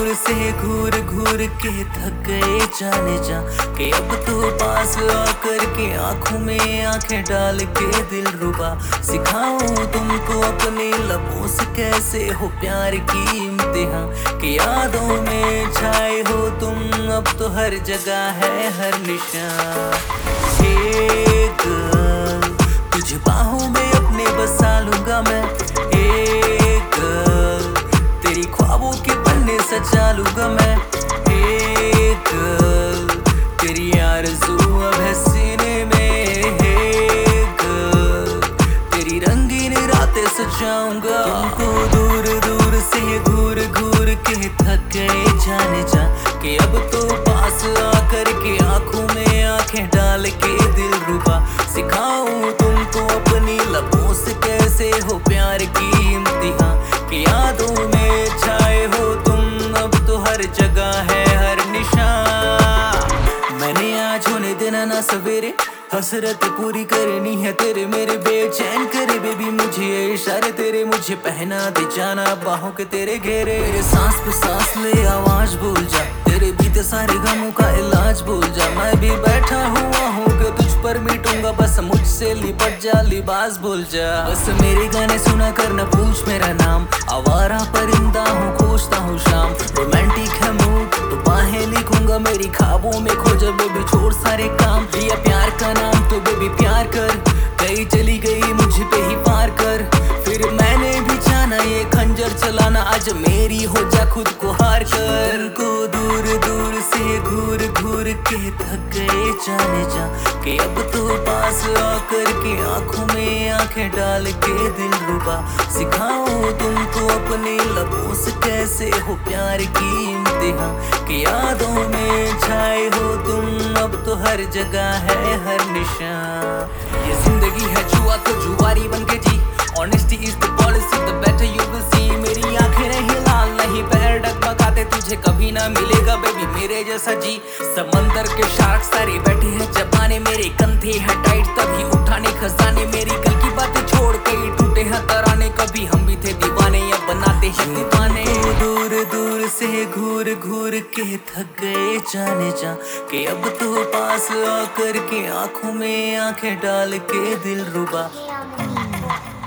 दूर से घूर घूर के थक गए जाने जा कि अब तो पास आकर के आंखों में आंखें डाल के दिल रुबा सिखाऊं तुमको अपने लबों से कैसे हो प्यार की इम्तिहान कि यादों में छाए हो तुम अब तो हर जगह है हर निशान। हे गर्ल तुझे बाहों में अपने बसा लूंगा मैं, हे गर्ल तेरी ख्वाबों के पन्ने सजा लूंगा मैं, हे गर्ल तेरी आरज़ू अब है सीने में, हे गर्ल तेरी रंगीन रातें सजाऊंगा। तुमको दूर दूर से घूर घूर के थक गए जाने जा कि अब तो पास आकर के आंखों में आंखें डाल के दिल रुबा सिखाऊं तुमको अपनी लबों से कैसे हो प्यार की इम्तिहान कि यादों में छाए हो तुम अब तो हर जगह है हर निशान। मैंने आज होने देना ना सवेरे, हसरत पूरी करनी है तेरे मेरे बेचैन करे बेबी मुझे ये इशारे तेरे, मुझे पहना दे जाना बाहों के तेरे घेरे, मेरे सांस पे सांस ले आवाज भूल जा, तेरे बीते सारे गमों का इलाज भूल जा, मैं भी बैठा हुआ हूँ कि तुझ पर मिटूंगा बस मुझसे लिपट जा लिबास भूल जा, बस मेरे गाने सुना कर न पूछ मेरा नाम, आवारा परिंदा हूँ खोजता हूँ शाम, रोमांटिक है मूड तो बाहें लिखूंगा मेरी ख्वाबों में खो जा बेबी छोड़ सारे काम, लिया प्यार का नाम तो बेबी प्यार कर, कहीं चली गई मुझे पे ही पार कर, फिर मैंने भी जाना ये खंजर चलाना आज मेरी हो जा खुद को हार कर। को दूर दूर से घूर घूर के थक गए जाने जा कि अब तो पास आकर के आंखों में आंखें डाल के दिल रुबा सिखाऊं तुमको अपने लबों से कैसे हो प्यार की इम्तिहान कि यादों में छाए हो तुम अब तो हर जगह है हर निशान। ये जिंदगी है जुआ तो जुआरी बन के जी, honesty is the policy the better you will see, मेरी आंखें नहीं लाल नहीं पैर डगमगाते तुझे कभी ना मिलेगा बेबी मेरे जैसा जी, समंदर के शार्क सारे बैठे हैं जबाने मेरे कंधे हैं टाइट तभी उठाने खजाने, मेरी कल की बातें छोड़ कई टूटे हैं तराने, कभी हम भी थे दीवाने या बनाते हैं दीवाने। दूर दूर से घूर घूर के थक गए जाने जा कि अब तो पास आकर के आंखों में आंखें डाल के दिल रुबा